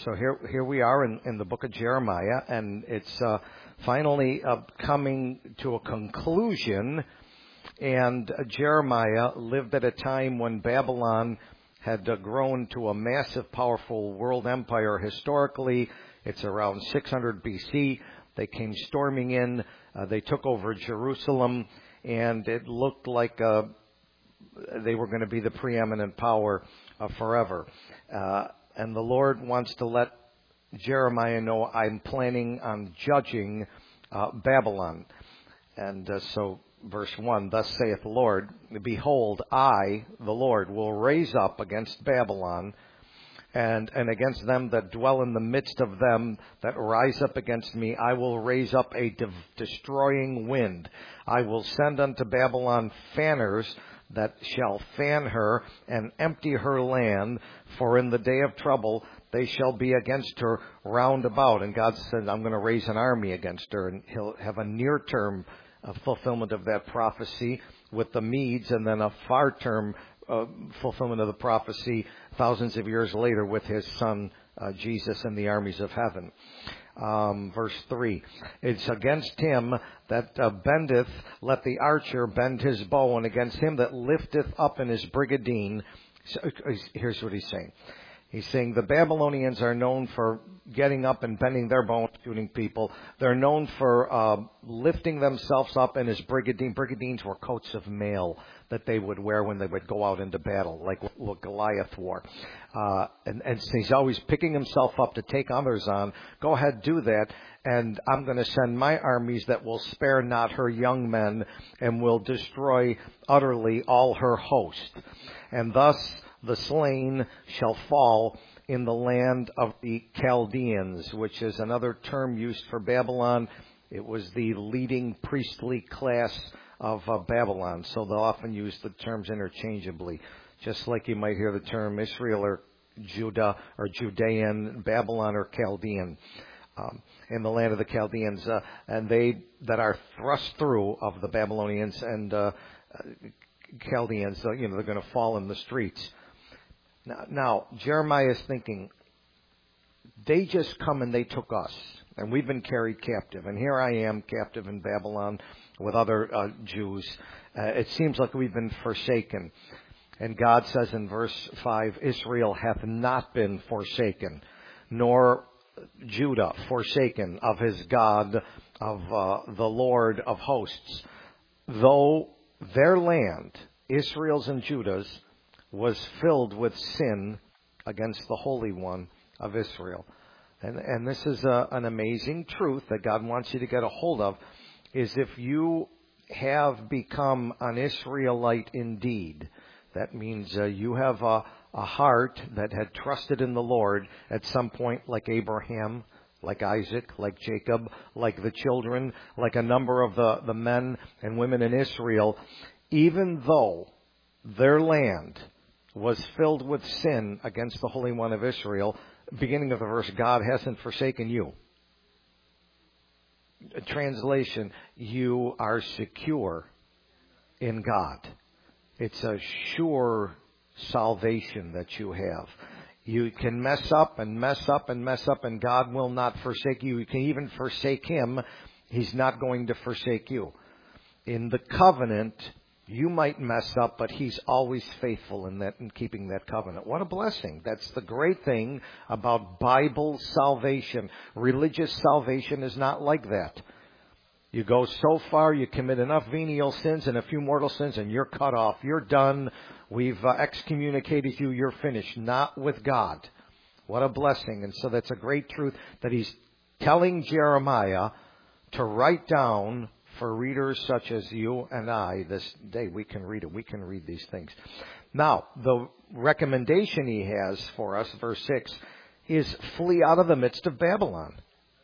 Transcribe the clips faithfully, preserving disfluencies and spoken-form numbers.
so here here we are in, in the book of Jeremiah, and it's uh, finally uh, coming to a conclusion. And uh, Jeremiah lived at a time when Babylon had uh, grown to a massive, powerful world empire. Historically, it's around six hundred B C. They came storming in. Uh, they took over Jerusalem, and it looked like uh, they were going to be the preeminent power uh, forever. Uh, and the Lord wants to let Jeremiah know, I'm planning on judging uh, Babylon. And uh, so verse one, thus saith the Lord, behold, I, the Lord, will raise up against Babylon and, and against them that dwell in the midst of them that rise up against me. I will raise up a de- destroying wind. I will send unto Babylon fanners that shall fan her and empty her land, for in the day of trouble they shall be against her round about. And God said, I'm going to raise an army against her, and he'll have a near-term uh, fulfillment of that prophecy with the Medes, and then a far-term uh, fulfillment of the prophecy thousands of years later with his son uh, Jesus and the armies of heaven. Um, verse three, it's against him that uh, bendeth, let the archer bend his bow, and against him that lifteth up in his brigadine. So, here's what he's saying. He's saying the Babylonians are known for getting up and bending their bow and shooting people. They're known for uh, lifting themselves up in his brigadine. Brigadines were coats of mail that they would wear when they would go out into battle, like what Goliath wore. Uh, and, and so he's always picking himself up to take others on. Go ahead, do that. And I'm going to send my armies that will spare not her young men and will destroy utterly all her host. And thus the slain shall fall in the land of the Chaldeans, which is another term used for Babylon. It was the leading priestly class of uh, Babylon, so they'll often use the terms interchangeably, just like you might hear the term Israel or Judah or Judean, Babylon or Chaldean. Um, in the land of the Chaldeans, uh, and they that are thrust through of the Babylonians and uh, Chaldeans, uh, you know, they're going to fall in the streets. Now, now, Jeremiah is thinking, they just come and they took us, and we've been carried captive. And here I am, captive in Babylon with other uh, Jews. Uh, it seems like we've been forsaken. And God says in verse five, Israel hath not been forsaken, nor Judah forsaken of his God, of uh, the Lord of hosts. Though their land, Israel's and Judah's, was filled with sin against the Holy One of Israel. And, and this is a, an amazing truth that God wants you to get a hold of, is if you have become an Israelite indeed, that means uh, you have a, a heart that had trusted in the Lord at some point, like Abraham, like Isaac, like Jacob, like the children, like a number of the, the men and women in Israel, even though their land was filled with sin against the Holy One of Israel, beginning of the verse, God hasn't forsaken you. Translation, you are secure in God. It's a sure salvation that you have. You can mess up and mess up and mess up, and God will not forsake you. You can even forsake him. He's not going to forsake you. In the covenant, you might mess up, but he's always faithful in that, in keeping that covenant. What a blessing. That's the great thing about Bible salvation. Religious salvation is not like that. You go so far, you commit enough venial sins and a few mortal sins, and you're cut off. You're done. We've uh, excommunicated you. You're finished. Not with God. What a blessing. And so that's a great truth that he's telling Jeremiah to write down for readers such as you and I this day. We can read it. We can read these things. Now, the recommendation he has for us, verse six, is flee out of the midst of Babylon.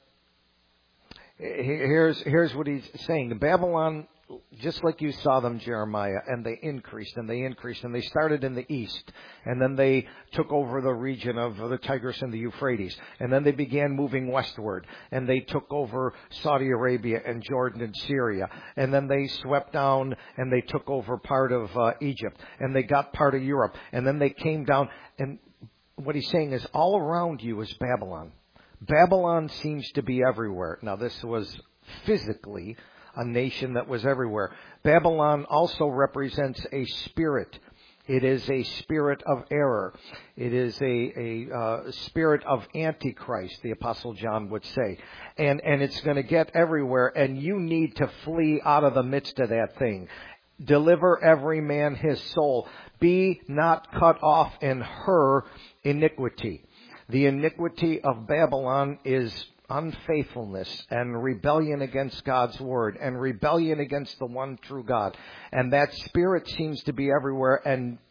Here's, here's what he's saying. Babylon, just like you saw them, Jeremiah, and they increased and they increased, and they started in the east, and then they took over the region of the Tigris and the Euphrates, and then they began moving westward, and they took over Saudi Arabia and Jordan and Syria, and then they swept down and they took over part of uh, Egypt, and they got part of Europe, and then they came down, and what he's saying is all around you is Babylon. Babylon seems to be everywhere. Now, this was physically a nation that was everywhere. Babylon also represents a spirit. It is a spirit of error. It is a, a uh, spirit of Antichrist, the Apostle John would say. And, and it's going to get everywhere, and you need to flee out of the midst of that thing. Deliver every man his soul. Be not cut off in her iniquity. The iniquity of Babylon is unfaithfulness and rebellion against God's word and rebellion against the one true God. And that spirit seems to be everywhere. And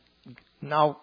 now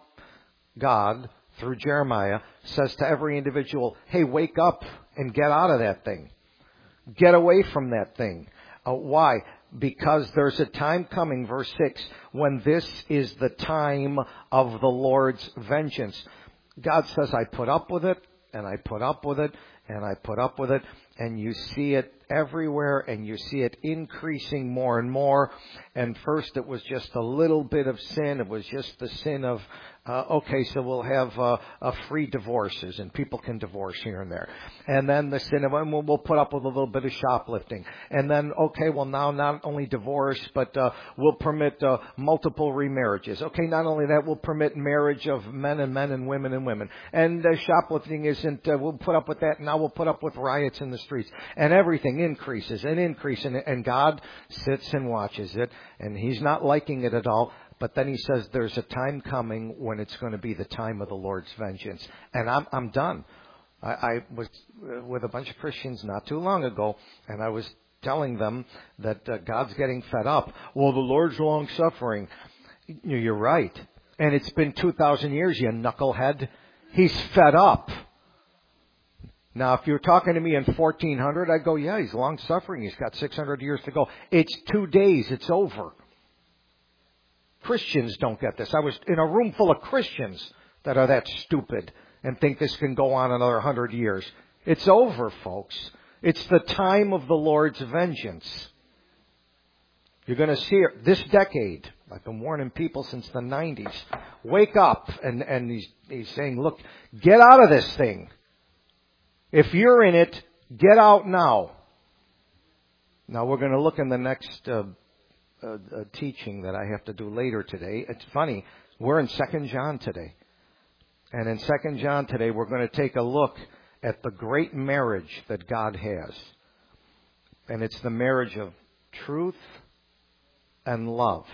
God, through Jeremiah, says to every individual, hey, wake up and get out of that thing. Get away from that thing. Uh, why? Because there's a time coming, verse six, when this is the time of the Lord's vengeance. God says, I put up with it, and I put up with it, and I put up with it, and you see it everywhere, and you see it increasing more and more. And first it was just a little bit of sin. It was just the sin of, uh, okay, so we'll have uh, uh, free divorces, and people can divorce here and there. And then the sin of, and we'll, we'll put up with a little bit of shoplifting. And then, okay, well now not only divorce, but uh, we'll permit uh, multiple remarriages. Okay, not only that, we'll permit marriage of men and men and women and women. And uh, shoplifting isn't, uh, we'll put up with that. Now we'll put up with riots in the streets. And everything increases and increases. And, and God sits and watches it. And He's not liking it at all. But then He says there's a time coming when it's going to be the time of the Lord's vengeance. And I'm, I'm done. I, I was with a bunch of Christians not too long ago, and I was telling them that uh, God's getting fed up. Well, the Lord's long-suffering. You're right. And it's been two thousand years, you knucklehead. He's fed up. Now, if you were talking to me in fourteen hundred, I'd go, yeah, He's long-suffering. He's got six hundred years to go. It's two days. It's over. Christians don't get this. I was in a room full of Christians that are that stupid and think this can go on another hundred years. It's over, folks. It's the time of the Lord's vengeance. You're going to see it this decade. I've been warning people since the nineties. Wake up. And, and he's, he's saying, look, get out of this thing. If you're in it, get out now. Now we're going to look in the next uh, uh, uh, teaching that I have to do later today. It's funny. We're in Second John today. And in Second John today, we're going to take a look at the great marriage that God has. And it's the marriage of truth and love.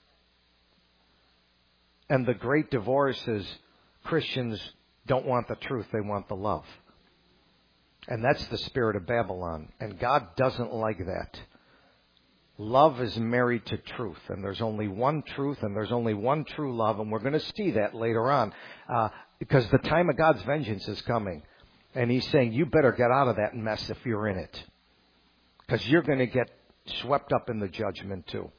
And the great divorce is Christians don't want the truth, they want the love. And that's the spirit of Babylon. And God doesn't like that. Love is married to truth. And there's only one truth and there's only one true love. And we're going to see that later on. Uh, because the time of God's vengeance is coming. And He's saying, you better get out of that mess if you're in it. Because you're going to get swept up in the judgment too.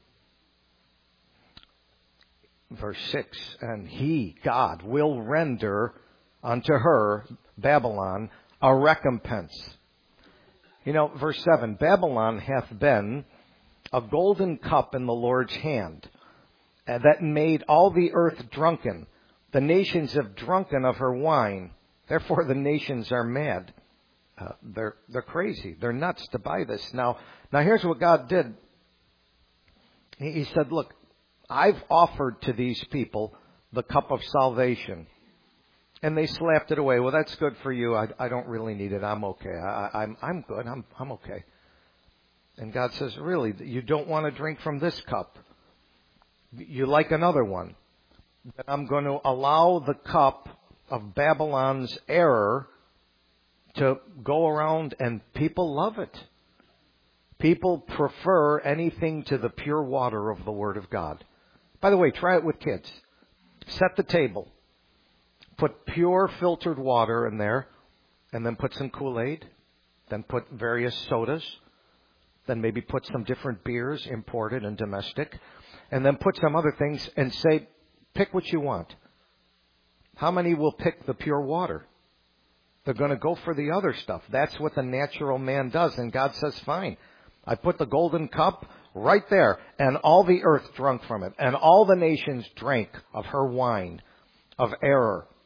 Verse six, and He, God, will render unto her, Babylon, a recompense. You know, verse seven, Babylon hath been a golden cup in the Lord's hand, uh, that made all the earth drunken. The nations have drunken of her wine. Therefore the nations are mad. Uh, they're they're crazy. They're nuts to buy this. Now, now here's what God did. He, he said, look, I've offered to these people the cup of salvation. And they slapped it away. Well, that's good for you. I, I don't really need it. I'm okay. I, I'm I'm good. I'm I'm okay. And God says, really, you don't want to drink from this cup. You like another one. Then I'm going to allow the cup of Babylon's error to go around, and people love it. People prefer anything to the pure water of the Word of God. By the way, try it with kids. Set the table. Put pure filtered water in there, and then put some Kool-Aid, then put various sodas, then maybe put some different beers, imported and domestic, and then put some other things and say, pick what you want. How many will pick the pure water? They're going to go for the other stuff. That's what the natural man does. And God says, fine. I put the golden cup right there, and all the earth drunk from it, and all the nations drank of her wine of error.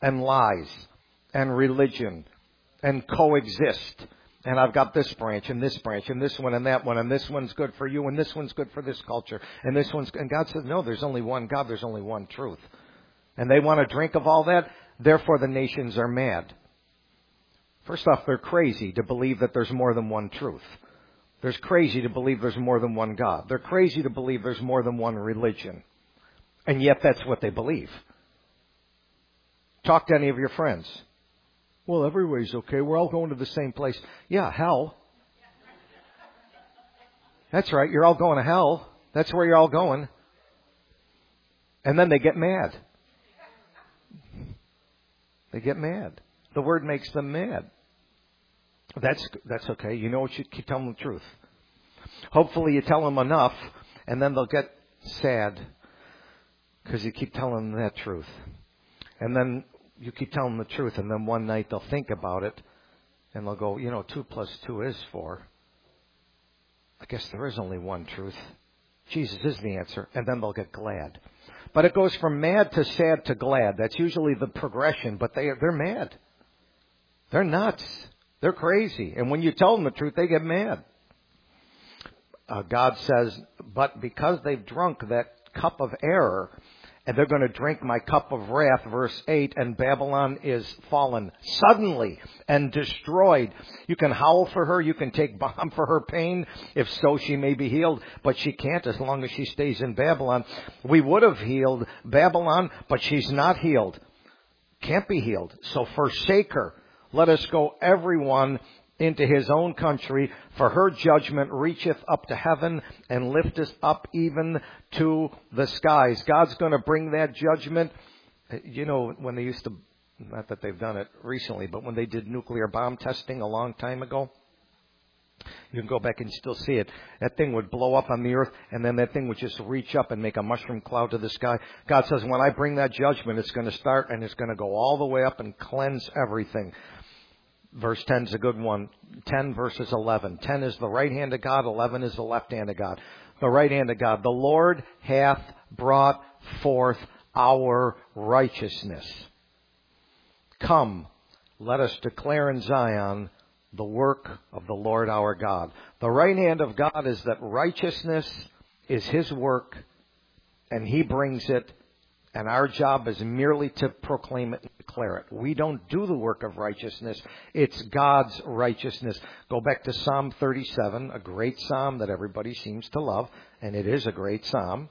and lies and religion and coexist. And I've got this branch and this branch and this one and that one, and this one's good for you and this one's good for this culture and this one's, and God says, no, there's only one God, there's only one truth. And they want to drink of all that, therefore the nations are mad. First off, they're crazy to believe that there's more than one truth. They're crazy to believe there's more than one God. They're crazy to believe there's more than one religion. And yet that's what they believe. Talk to any of your friends. Well, everyway's okay. We're all going to the same place. Yeah, hell. That's right. You're all going to hell. That's where you're all going. And then they get mad. They get mad. The word makes them mad. That's that's okay. You know what? You keep telling them the truth. Hopefully you tell them enough, and then they'll get sad because you keep telling them that truth. And then you keep telling them the truth, and then one night they'll think about it, and they'll go, you know, two plus two is four. I guess there is only one truth. Jesus is the answer. And then they'll get glad. But it goes from mad to sad to glad. That's usually the progression, but they, they're mad. They're nuts. They're crazy. And when you tell them the truth, they get mad. Uh, God says, but because they've drunk that cup of error, and they're going to drink my cup of wrath, verse eight, and Babylon is fallen suddenly and destroyed. You can howl for her, you can take balm for her pain, if so she may be healed, but she can't as long as she stays in Babylon. We would have healed Babylon, but she's not healed. Can't be healed. So forsake her. Let us go everyone into his own country, for her judgment reacheth up to heaven and lifteth up even to the skies. God's going to bring that judgment. You know, when they used to, not that they've done it recently, but when they did nuclear bomb testing a long time ago, you can go back and still see it. That thing would blow up on the earth, and then that thing would just reach up and make a mushroom cloud to the sky. God says, when I bring that judgment, it's going to start, and it's going to go all the way up and cleanse everything. Verse ten is a good one. ten verses eleven. ten is the right hand of God. eleven is the left hand of God. The right hand of God. The Lord hath brought forth our righteousness. Come, let us declare in Zion the work of the Lord our God. The right hand of God is that righteousness is his work, and he brings it. And our job is merely to proclaim it and declare it. We don't do the work of righteousness. It's God's righteousness. Go back to Psalm thirty-seven, a great psalm that everybody seems to love. And it is a great psalm.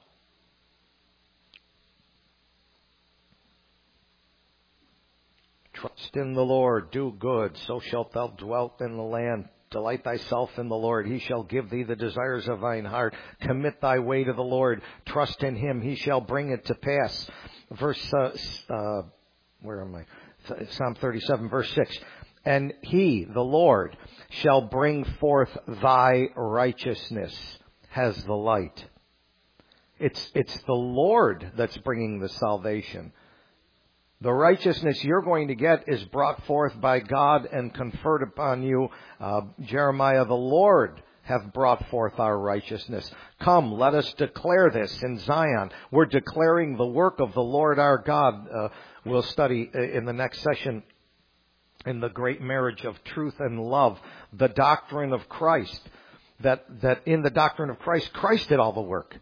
Trust in the Lord, do good, so shalt thou dwell in the land. Delight thyself in the Lord. He shall give thee the desires of thine heart. Commit thy way to the Lord. Trust in him. He shall bring it to pass. Verse, uh, uh, where am I? Psalm thirty-seven, verse six. And he, the Lord, shall bring forth thy righteousness as the light. It's, it's the Lord that's bringing the salvation. The righteousness you're going to get is brought forth by God and conferred upon you. Uh, Jeremiah, the Lord hath brought forth our righteousness. Come, let us declare this in Zion. We're declaring the work of the Lord our God. Uh, we'll study in the next session in the great marriage of truth and love, the doctrine of Christ. That, that in the doctrine of Christ, Christ did all the work.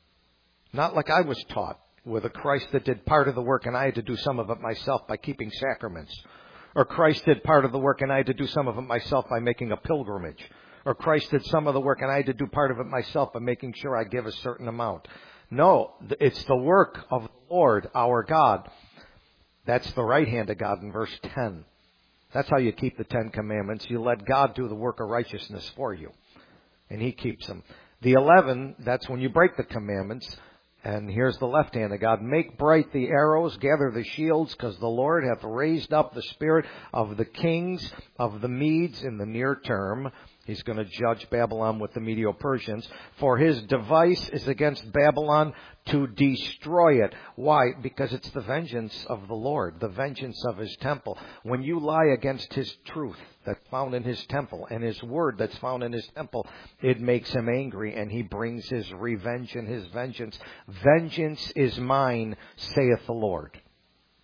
Not like I was taught, with a Christ that did part of the work and I had to do some of it myself by keeping sacraments. Or Christ did part of the work and I had to do some of it myself by making a pilgrimage. Or Christ did some of the work and I had to do part of it myself by making sure I give a certain amount. No, it's the work of the Lord, our God. That's the right hand of God in verse ten. That's how you keep the Ten Commandments. You let God do the work of righteousness for you. And he keeps them. The eleven, that's when you break the commandments. And here's the left hand of God. Make bright the arrows, gather the shields, because the Lord hath raised up the spirit of the kings of the Medes in the near term. He's going to judge Babylon with the Medo-Persians. For his device is against Babylon to destroy it. Why? Because it's the vengeance of the Lord, the vengeance of his temple. When you lie against his truth that's found in his temple and his word that's found in his temple, it makes him angry and he brings his revenge and his vengeance. Vengeance is mine, saith the Lord.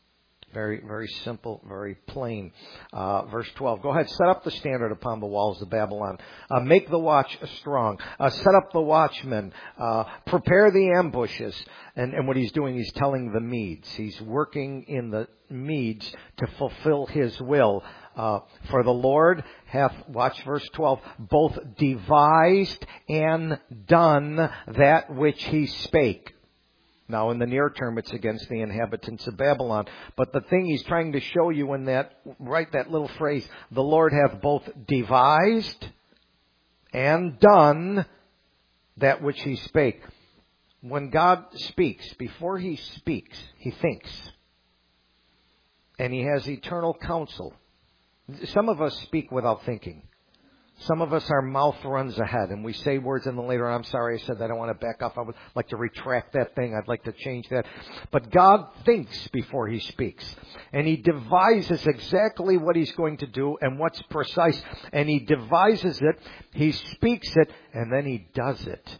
Very, very simple, very plain. Uh, verse twelve. Go ahead, set up the standard upon the walls of Babylon. Uh, make the watch strong. Uh, set up the watchmen. Uh, prepare the ambushes. And, and what he's doing, he's telling the Medes. He's working in the Medes to fulfill his will. Uh, for the Lord hath, watch verse twelve, both devised and done that which he spake. Now, in the near term, it's against the inhabitants of Babylon. But the thing he's trying to show you in that, right, that little phrase, the Lord hath both devised and done that which he spake. When God speaks, before he speaks, he thinks. And he has eternal counsel. Some of us speak without thinking. Some of us, our mouth runs ahead and we say words and then later on, I'm sorry I said that, I want to back up. I would like to retract that thing. I'd like to change that. But God thinks before he speaks. And he devises exactly what he's going to do and what's precise. And he devises it, he speaks it, and then he does it.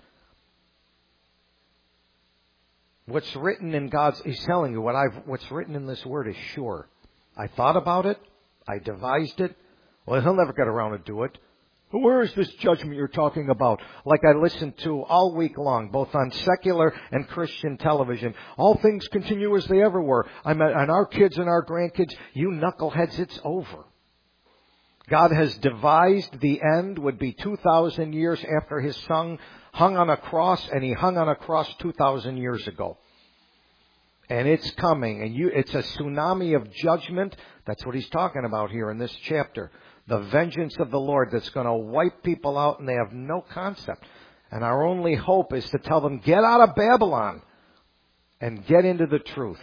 What's written in God's, he's telling you what I've, what's written in this word is sure. I thought about it. I devised it. Well, he'll never get around to do it. Where is this judgment you're talking about? Like I listened to all week long, both on secular and Christian television. All things continue as they ever were. I'm at, and our kids and our grandkids, you knuckleheads, it's over. God has devised the end would be two thousand years after his son hung on a cross, and he hung on a cross two thousand years ago. And it's coming, and you, it's a tsunami of judgment. That's what he's talking about here in this chapter. The vengeance of the Lord that's going to wipe people out, and they have no concept. And our only hope is to tell them, get out of Babylon and get into the truth.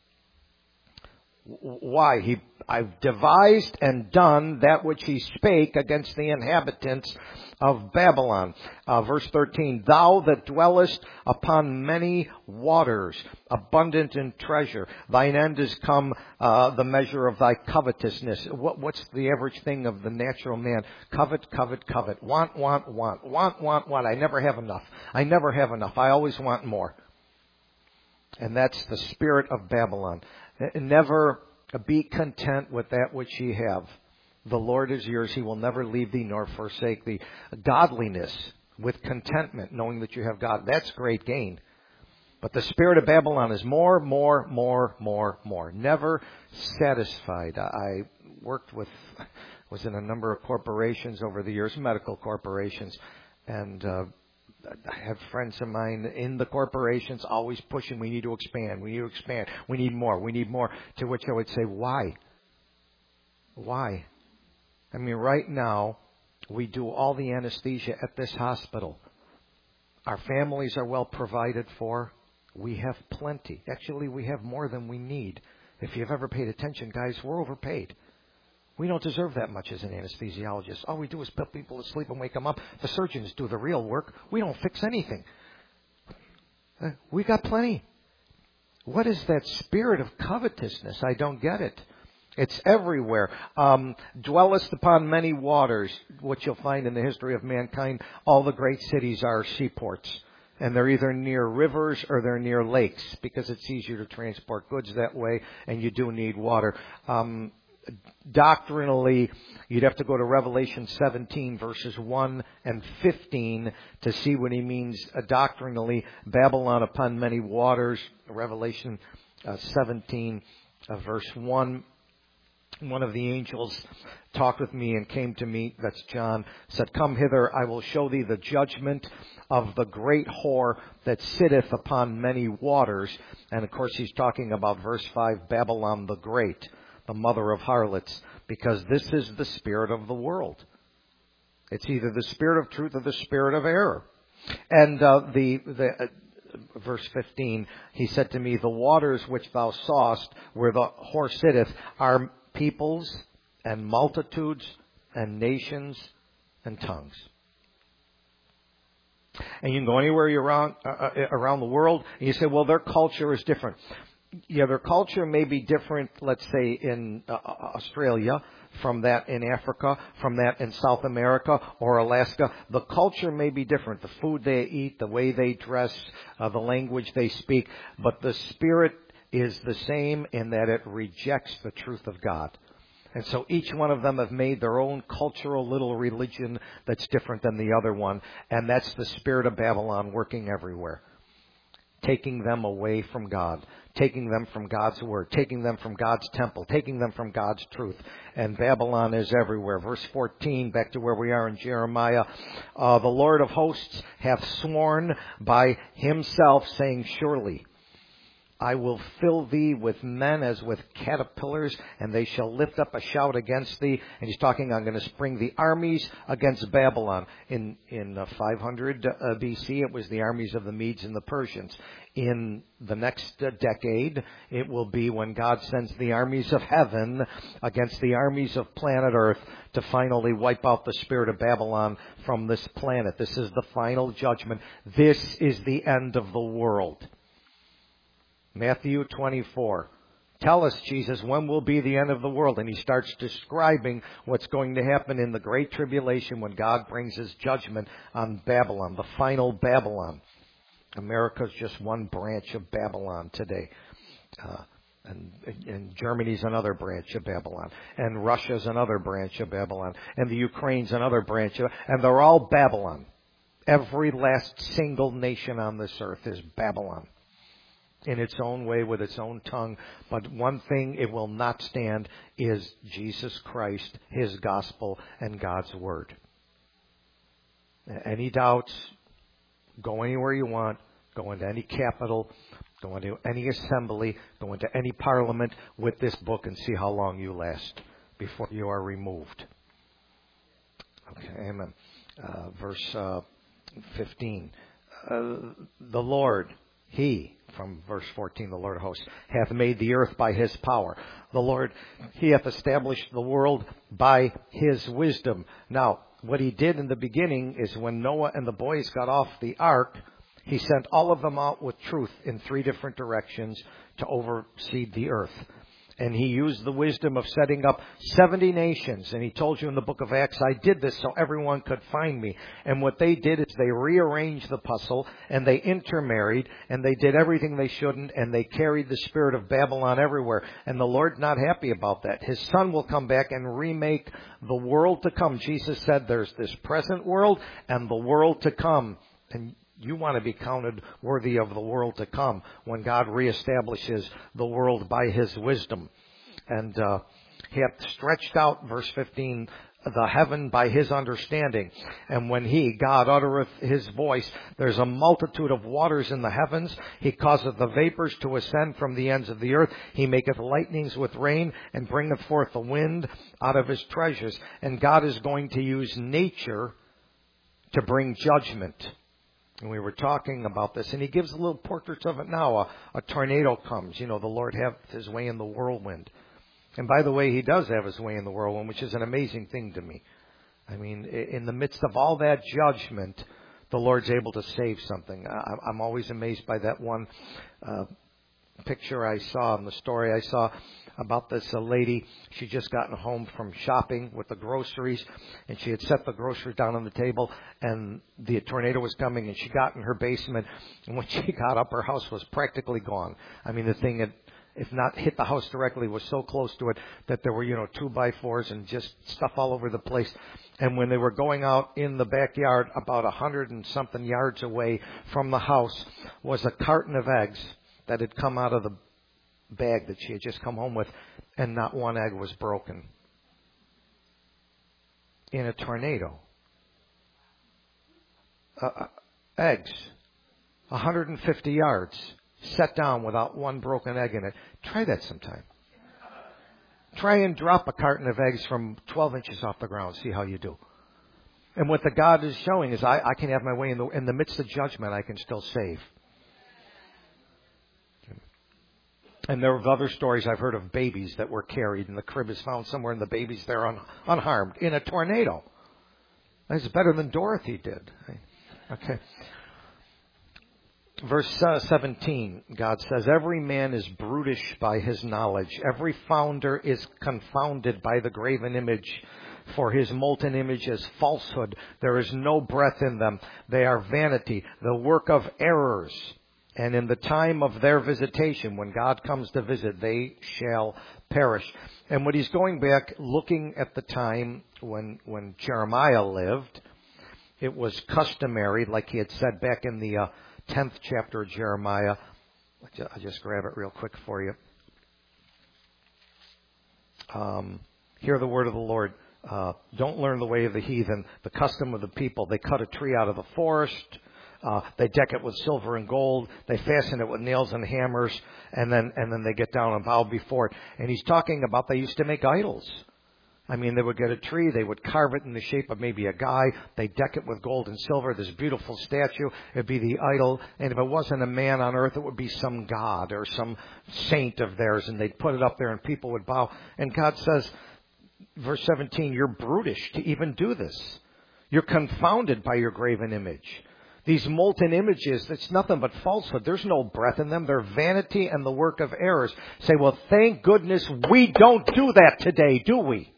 Why? He, I've devised and done that which he spake against the inhabitants of Babylon. Uh, verse thirteen, thou that dwellest upon many waters, abundant in treasure, thine end is come uh, the measure of thy covetousness. What, what's the average thing of the natural man? Covet, covet, covet. Want, want, want. Want, want, want. I never have enough. I never have enough. I always want more. And that's the spirit of Babylon. Never be content with that which ye have. The Lord is yours. He will never leave thee nor forsake thee. Godliness with contentment, knowing that you have God. That's great gain. But the spirit of Babylon is more, more, more, more, more. Never satisfied. I worked with, was in a number of corporations over the years, medical corporations, and uh, I have friends of mine in the corporations always pushing, we need to expand, we need to expand, we need more, we need more. To which I would say, why? Why? I mean, right now, we do all the anesthesia at this hospital. Our families are well provided for. We have plenty. Actually, we have more than we need. If you've ever paid attention, guys, we're overpaid. We don't deserve that much as an anesthesiologist. All we do is put people to sleep and wake them up. The surgeons do the real work. We don't fix anything. We got plenty. What is that spirit of covetousness? I don't get it. It's everywhere. Um, dwellest upon many waters, what you'll find in the history of mankind. All the great cities are seaports. And they're either near rivers or they're near lakes because it's easier to transport goods that way, and you do need water. Um, Doctrinally, you'd have to go to Revelation seventeen, verses one and fifteen to see what he means uh, doctrinally. Babylon upon many waters, Revelation uh, seventeen, uh, verse one. One of the angels talked with me and came to me, that's John, said, come hither, I will show thee the judgment of the great whore that sitteth upon many waters. And of course he's talking about verse five, Babylon the Great, the mother of harlots, because this is the spirit of the world. It's either the spirit of truth or the spirit of error. And uh, the the uh, verse fifteen, he said to me, the waters which thou sawest, where the whore sitteth, are peoples and multitudes and nations and tongues. And you can go anywhere you're around, uh, around the world, and you say, well, their culture is different. Yeah, their culture may be different, let's say, in uh, Australia, from that in Africa, from that in South America or Alaska. The culture may be different. The food they eat, the way they dress, uh, the language they speak. But the spirit is the same in that it rejects the truth of God. And so each one of them have made their own cultural little religion that's different than the other one. And that's the spirit of Babylon working everywhere. Taking them away from God. Taking them from God's word. Taking them from God's temple. Taking them from God's truth. And Babylon is everywhere. Verse fourteen, back to where we are in Jeremiah. Uh, the Lord of hosts hath sworn by himself, saying, surely I will fill thee with men as with caterpillars, and they shall lift up a shout against thee. And he's talking, I'm going to spring the armies against Babylon. In in uh, five hundred uh, B C, it was the armies of the Medes and the Persians. In the next uh, decade, it will be when God sends the armies of heaven against the armies of planet Earth to finally wipe out the spirit of Babylon from this planet. This is the final judgment. This is the end of the world. Matthew twenty-four. Tell us, Jesus, when will be the end of the world? And he starts describing what's going to happen in the Great Tribulation when God brings his judgment on Babylon, the final Babylon. America's just one branch of Babylon today. Uh, and, and Germany's another branch of Babylon. And Russia's another branch of Babylon. And the Ukraine's another branch of, and they're all Babylon. Every last single nation on this earth is Babylon. In its own way, with its own tongue. But one thing it will not stand is Jesus Christ, his gospel, and God's word. Any doubts? Go anywhere you want. Go into any capital. Go into any assembly. Go into any parliament with this book and see how long you last before you are removed. Okay, amen. Uh, verse uh, fifteen. Uh, the Lord, he... From verse fourteen, the Lord of hosts, hath made the earth by his power. The Lord, he hath established the world by his wisdom. Now, what he did in the beginning is when Noah and the boys got off the ark, he sent all of them out with truth in three different directions to oversee the earth. And he used the wisdom of setting up seventy nations. And he told you in the book of Acts, I did this so everyone could find me. And what they did is they rearranged the puzzle and they intermarried and they did everything they shouldn't and they carried the spirit of Babylon everywhere. And the Lord's not happy about that. His Son will come back and remake the world to come. Jesus said there's this present world and the world to come. And you want to be counted worthy of the world to come when God reestablishes the world by his wisdom. And uh, he hath stretched out, verse fifteen, the heaven by his understanding. And when he, God, uttereth his voice, there's a multitude of waters in the heavens. He causeth the vapors to ascend from the ends of the earth. He maketh lightnings with rain and bringeth forth the wind out of his treasures. And God is going to use nature to bring judgment. And we were talking about this, and he gives little portraits of it now. A, a tornado comes. You know, the Lord hath his way in the whirlwind. And by the way, he does have his way in the whirlwind, which is an amazing thing to me. I mean, in the midst of all that judgment, the Lord's able to save something. I, I'm always amazed by that one uh, picture I saw in the story I saw about this uh, lady. She'd just gotten home from shopping with the groceries, and she had set the groceries down on the table, and the tornado was coming, and she got in her basement, and when she got up, her house was practically gone. I mean, the thing had, if not hit the house directly, was so close to it that there were, you know, two by fours and just stuff all over the place. And when they were going out in the backyard, about a hundred and something yards away from the house, was a carton of eggs that had come out of the bag that she had just come home with, and not one egg was broken. In a tornado. Uh, eggs. one hundred fifty yards. Set down without one broken egg in it. Try that sometime. Try and drop a carton of eggs from twelve inches off the ground. See how you do. And what the God is showing is I, I can have my way in the, in the midst of judgment. I can still save. And there are other stories I've heard of babies that were carried, and the crib is found somewhere, and the baby's there un, unharmed in a tornado. That's better than Dorothy did. Okay. Verse uh, seventeen, God says, every man is brutish by his knowledge. Every founder is confounded by the graven image. For his molten image is falsehood. There is no breath in them. They are vanity, the work of errors. And in the time of their visitation, when God comes to visit, they shall perish. And when he's going back, looking at the time when when Jeremiah lived, it was customary, like he had said back in the uh, tenth chapter of Jeremiah. I'll just grab it real quick for you. Um, hear the word of the Lord. Uh, don't learn the way of the heathen, the custom of the people. They cut a tree out of the forest. Uh, they deck it with silver and gold. They fasten it with nails and hammers, and then and then they get down and bow before it. And he's talking about they used to make idols. I mean, they would get a tree, they would carve it in the shape of maybe a guy, they deck it with gold and silver, this beautiful statue, it'd be the idol, and if it wasn't a man on earth, it would be some god or some saint of theirs, and they'd put it up there and people would bow. And God says, verse seventeen, you're brutish to even do this. You're confounded by your graven image. These molten images, it's nothing but falsehood. There's no breath in them. They're vanity and the work of errors. Say, well, thank goodness we don't do that today, do we?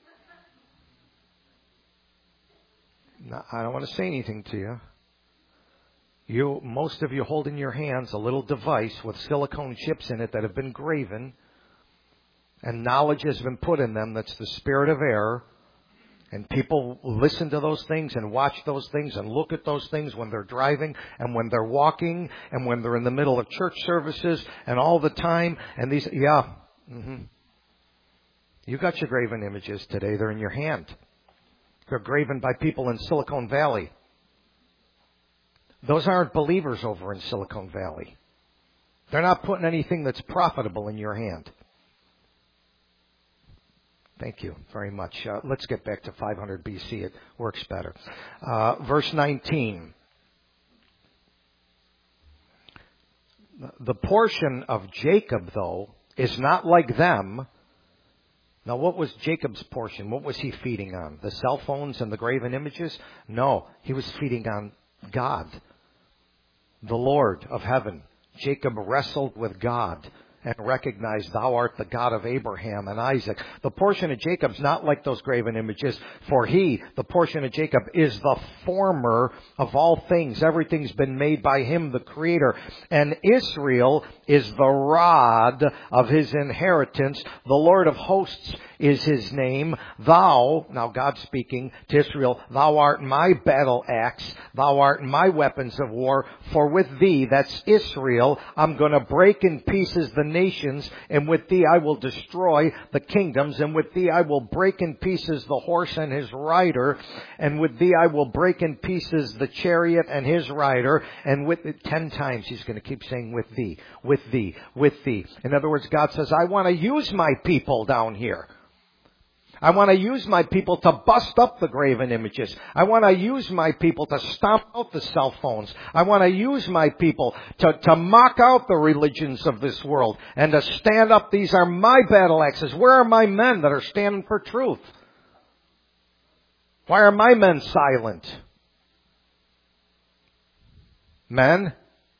No, I don't want to say anything to you. You, most of you hold in your hands a little device with silicone chips in it that have been graven, and knowledge has been put in them that's the spirit of error. And people listen to those things and watch those things and look at those things when they're driving and when they're walking and when they're in the middle of church services and all the time. And these, yeah, mm-hmm. You got your graven images today. They're in your hand. They're graven by people in Silicon Valley. Those aren't believers over in Silicon Valley. They're not putting anything that's profitable in your hand. Thank you very much. Uh, let's get back to five hundred B C. It works better. Uh, verse nineteen. The portion of Jacob, though, is not like them. Now, what was Jacob's portion? What was he feeding on? The cell phones and the graven images? No, he was feeding on God, the Lord of heaven. Jacob wrestled with God and recognized, thou art the God of Abraham and Isaac. The portion of Jacob's not like those graven images, for he, the portion of Jacob, is the former of all things. Everything's been made by him, the Creator. And Israel is the rod of his inheritance. The Lord of hosts is his name. Thou, now God speaking to Israel, thou art my battle axe. Thou art my weapons of war. For with thee, that's Israel, I'm going to break in pieces the nations, and with thee I will destroy the kingdoms, and with thee I will break in pieces the horse and his rider, and with thee I will break in pieces the chariot and his rider, and with it, ten times he's going to keep saying with thee, with thee, with thee. In other words, God says, I want to use my people down here. I want to use my people to bust up the graven images. I want to use my people to stomp out the cell phones. I want to use my people to, to mock out the religions of this world and to stand up. These are my battle axes. Where are my men that are standing for truth? Why are my men silent? Men?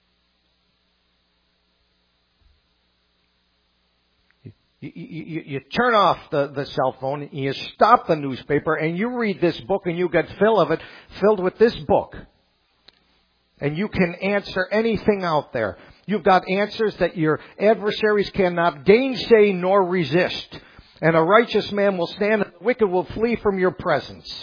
You, you, you turn off the, the cell phone, and you stop the newspaper, and you read this book, and you get fill of it, filled with this book. And you can answer anything out there. You've got answers that your adversaries cannot gainsay nor resist. And a righteous man will stand, and the wicked will flee from your presence.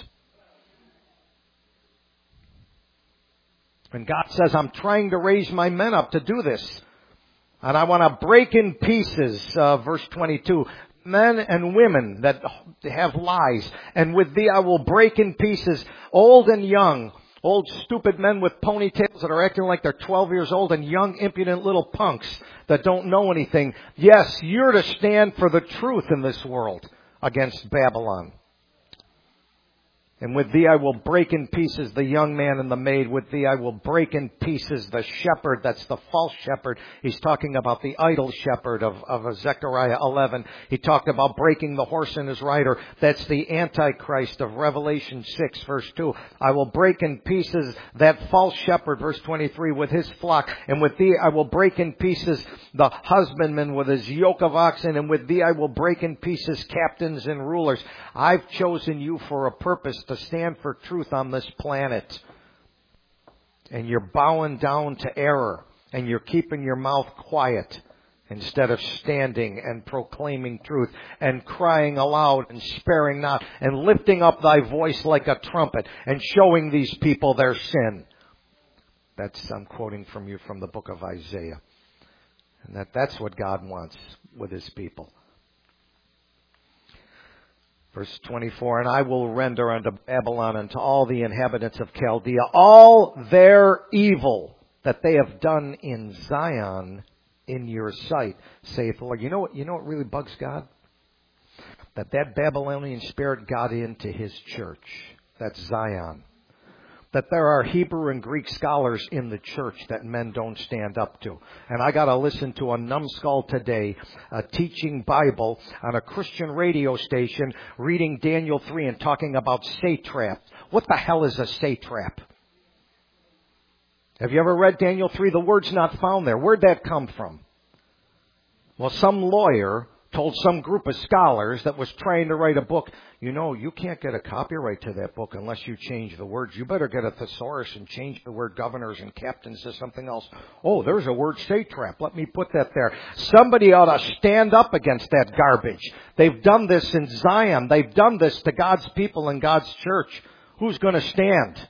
And God says, I'm trying to raise my men up to do this. And I want to break in pieces, uh, verse twenty-two, men and women that have lies. And with thee I will break in pieces old and young. Old stupid men with ponytails that are acting like they're twelve years old, and young impudent little punks that don't know anything. Yes, you're to stand for the truth in this world against Babylon. And with thee I will break in pieces the young man and the maid. With thee I will break in pieces the shepherd. That's the false shepherd. He's talking about the idol shepherd of, of Zechariah eleven. He talked about breaking the horse and his rider. That's the Antichrist of Revelation six, verse two. I will break in pieces that false shepherd, verse twenty-three, with his flock. And with thee I will break in pieces the husbandman with his yoke of oxen. And with thee I will break in pieces captains and rulers. I've chosen you for a purpose, to stand for truth on this planet. And you're bowing down to error. and you're keeping your mouth quiet instead of standing and proclaiming truth and crying aloud and sparing not and lifting up thy voice like a trumpet and showing these people their sin. That's, I'm quoting from you from the book of Isaiah. And that, that's what God wants with His people. Verse twenty-four, and I will render unto Babylon and to all the inhabitants of Chaldea all their evil that they have done in Zion in your sight, saith the Lord. You know what, you know what really bugs God? That that Babylonian spirit got into His church. That's Zion. That there are Hebrew and Greek scholars in the church that men don't stand up to. And I got to listen to a numbskull today uh, teaching Bible on a Christian radio station, reading Daniel three and talking about satrap. What the hell is a satrap? Have you ever read Daniel three? The word's not found there. Where'd that come from? Well, some lawyer told some group of scholars that was trying to write a book, you know, you can't get a copyright to that book unless you change the words. You better get a thesaurus and change the word governors and captains to something else. Oh, there's a word satrap. Let me put that there. Somebody ought to stand up against that garbage. They've done this in Zion. They've done this to God's people and God's church. Who's going to stand?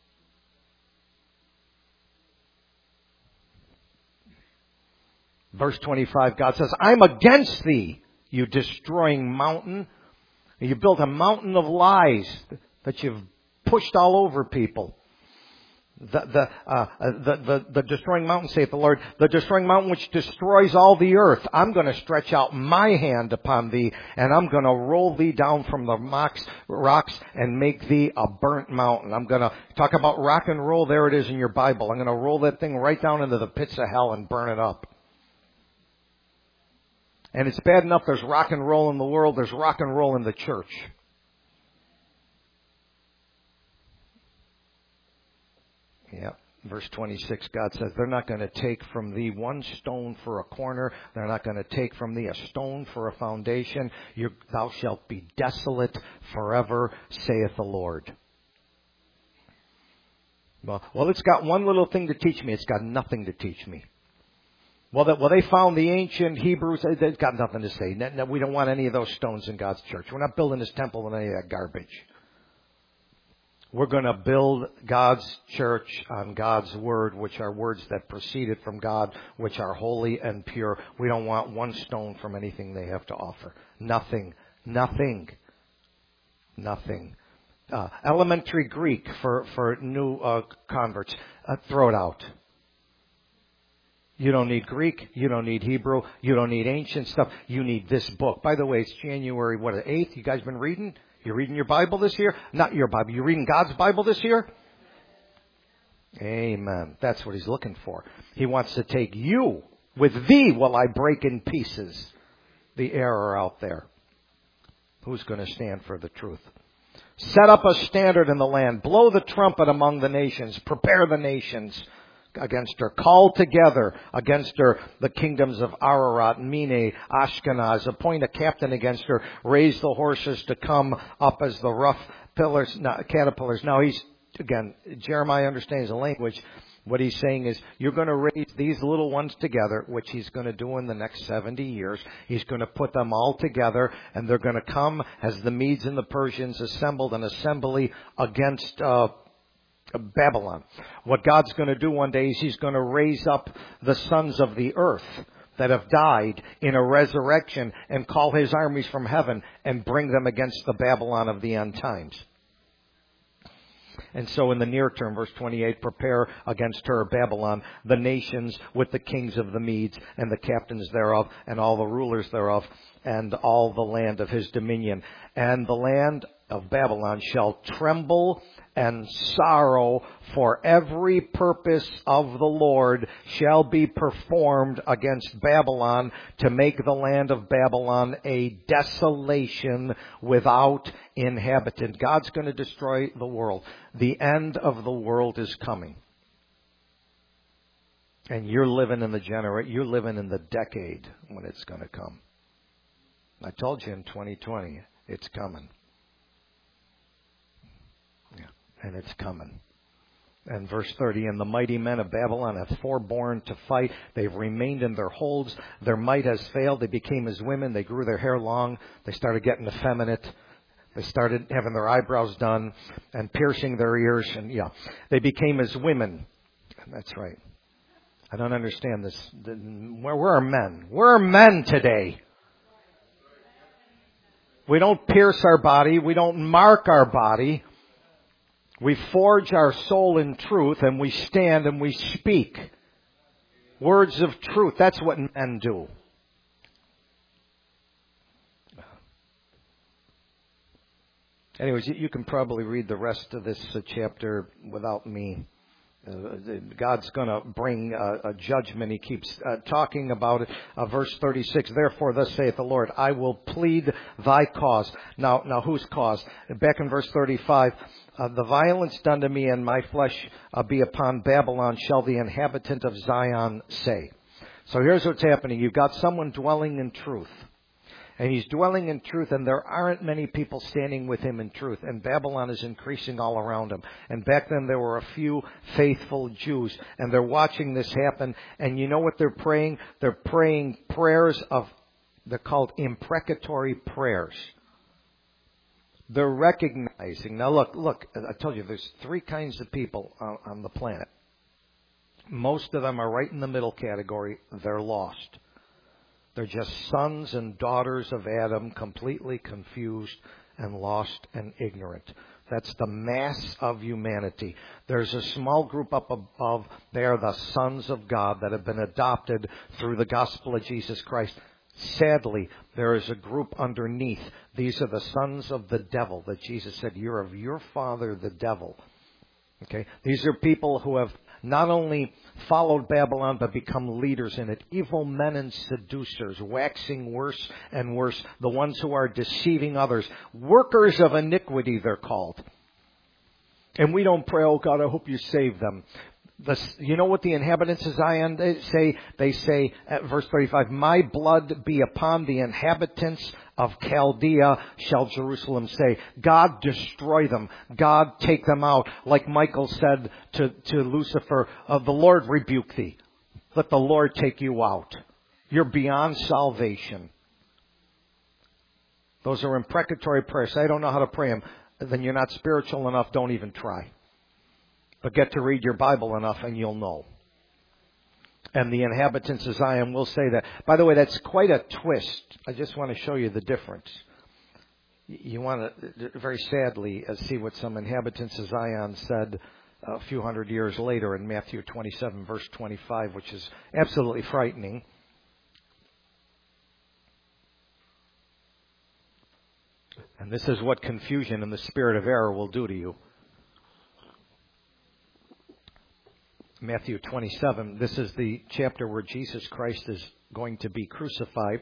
Verse twenty-five, God says, I'm against thee, you destroying mountain. You built a mountain of lies that you've pushed all over people. The, the, uh, the, the, the destroying mountain, saith the Lord, the destroying mountain which destroys all the earth. I'm going to stretch out my hand upon thee, and I'm going to roll thee down from the rocks, rocks and make thee a burnt mountain. I'm going to talk about rock and roll. There it is in your Bible. I'm going to roll that thing right down into the pits of hell and burn it up. And it's bad enough there's rock and roll in the world, there's rock and roll in the church. Yeah. Verse twenty-six, God says, they're not going to take from thee one stone for a corner. They're not going to take from thee a stone for a foundation. You're, thou shalt be desolate forever, saith the Lord. Well, well, it's got one little thing to teach me. It's got nothing to teach me. Well, that, well, they found the ancient Hebrews. They've got nothing to say. No, no, we don't want any of those stones in God's church. We're not building this temple with any of that garbage. We're going to build God's church on God's word, which are words that proceeded from God, which are holy and pure. We don't want one stone from anything they have to offer. Nothing. Nothing. Nothing. Uh, elementary Greek for, for new uh, converts. Uh, throw it out. You don't need Greek. You don't need Hebrew. You don't need ancient stuff. You need this book. By the way, it's January, what, eighth? You guys been reading? You reading your Bible this year? Not your Bible. You reading God's Bible this year? Amen. That's what He's looking for. He wants to take you. With thee will I break in pieces the error out there. Who's going to stand for the truth? Set up a standard in the land. Blow the trumpet among the nations. Prepare the nations against her. Call together against her the kingdoms of Ararat, Mene, Ashkenaz. Appoint a captain against her. Raise the horses to come up as the rough pillars, not, caterpillars. Now he's, again, Jeremiah understands the language. What he's saying is, you're going to raise these little ones together, which he's going to do in the next seventy years. He's going to put them all together, and they're going to come as the Medes and the Persians assembled an assembly against uh Babylon. What God's going to do one day is He's going to raise up the sons of the earth that have died in a resurrection and call His armies from heaven and bring them against the Babylon of the end times. And so in the near term, verse twenty-eight, prepare against her, Babylon, the nations with the kings of the Medes and the captains thereof and all the rulers thereof and all the land of his dominion. And the land of Babylon shall tremble and sorrow, for every purpose of the Lord shall be performed against Babylon to make the land of Babylon a desolation without inhabitant. God's going to destroy the world. The end of the world is coming. And you're living in the genera- you're living in the decade when it's going to come. I told you in twenty twenty, it's coming. Yeah, and it's coming. And verse thirty, and the mighty men of Babylon have forborne to fight. They've remained in their holds. Their might has failed. They became as women. They grew their hair long. They started getting effeminate. They started having their eyebrows done and piercing their ears. And yeah, they became as women. That's right. I don't understand this. Where, where are men? Where are men today? We don't pierce our body. We don't mark our body. We forge our soul in truth, and we stand and we speak words of truth. That's what men do. Anyways, you can probably read the rest of this chapter without me. Uh, God's going to bring uh, a judgment. He keeps uh, talking about it. Uh, verse thirty-six, therefore thus saith the Lord, I will plead thy cause. Now, now whose cause? Back in verse thirty-five, uh, the violence done to me and my flesh uh, be upon Babylon, shall the inhabitant of Zion say. So here's what's happening. You've got someone dwelling in truth. And he's dwelling in truth, and there aren't many people standing with him in truth. And Babylon is increasing all around him. And back then there were a few faithful Jews, and they're watching this happen. And you know what they're praying? They're praying prayers of, they're called imprecatory prayers. They're recognizing. Now look, look, I told you there's three kinds of people on, on the planet. Most of them are right in the middle category. They're lost. They're just sons and daughters of Adam, completely confused and lost and ignorant. That's the mass of humanity. There's a small group up above. They are the sons of God that have been adopted through the gospel of Jesus Christ. Sadly, there is a group underneath. These are the sons of the devil that Jesus said, you're of your father, the devil. Okay? These are people who have not only followed Babylon, but become leaders in it. Evil men and seducers, waxing worse and worse. The ones who are deceiving others. Workers of iniquity, they're called. And we don't pray, oh God, I hope you save them. The, you know what the inhabitants of Zion they say? They say, at verse thirty-five, my blood be upon the inhabitants of Chaldea, shall Jerusalem say. God destroy them. God take them out. Like Michael said to, to Lucifer, uh, the Lord rebuke thee. Let the Lord take you out. You're beyond salvation. Those are imprecatory prayers. I don't know how to pray them. Then you're not spiritual enough. Don't even try. But get to read your Bible enough and you'll know. And the inhabitants of Zion will say that. By the way, that's quite a twist. I just want to show you the difference. You want to, very sadly, see what some inhabitants of Zion said a few hundred years later in Matthew twenty-seven, verse twenty-five, which is absolutely frightening. And this is what confusion and the spirit of error will do to you. Matthew twenty-seven, this is the chapter where Jesus Christ is going to be crucified.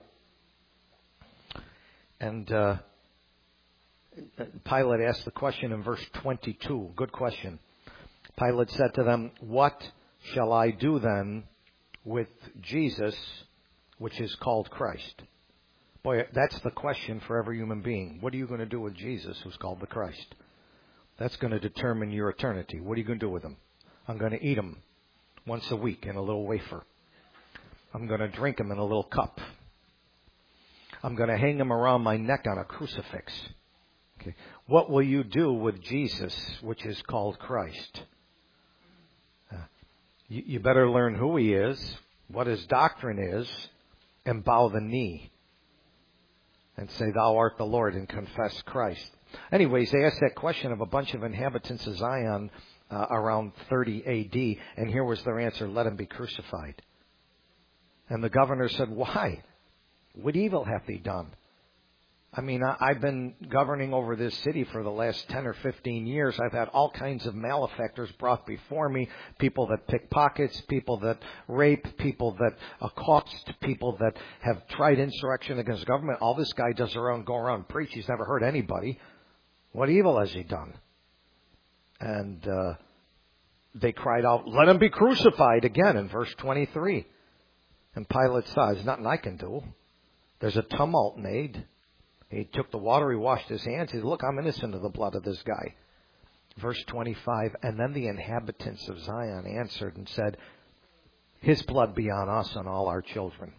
And uh, Pilate asked the question in verse twenty-two. Good question. Pilate said to them, what shall I do then with Jesus, which is called Christ? Boy, that's the question for every human being. What are you going to do with Jesus, who's called the Christ? That's going to determine your eternity. What are you going to do with him? I'm going to eat him once a week in a little wafer. I'm going to drink him in a little cup. I'm going to hang him around my neck on a crucifix. Okay. What will you do with Jesus, which is called Christ? Uh, you, you better learn who he is, what his doctrine is, and bow the knee. And say, thou art the Lord, and confess Christ. Anyways, they asked that question of a bunch of inhabitants of Zion Uh, around thirty A D, and here was their answer, let him be crucified. And the governor said, why? What evil hath he done? I mean, I, I've been governing over this city for the last ten or fifteen years. I've had all kinds of malefactors brought before me, people that pick pockets, people that rape, people that accost, people that have tried insurrection against government. All this guy does around, go around and preach. He's never hurt anybody. What evil has he done? And uh, they cried out, let him be crucified, again in verse twenty-three. And Pilate said, there's nothing I can do. There's a tumult made. He took the water, he washed his hands. He said, look, I'm innocent of the blood of this guy. Verse twenty-five, and then the inhabitants of Zion answered and said, His blood be on us and all our children.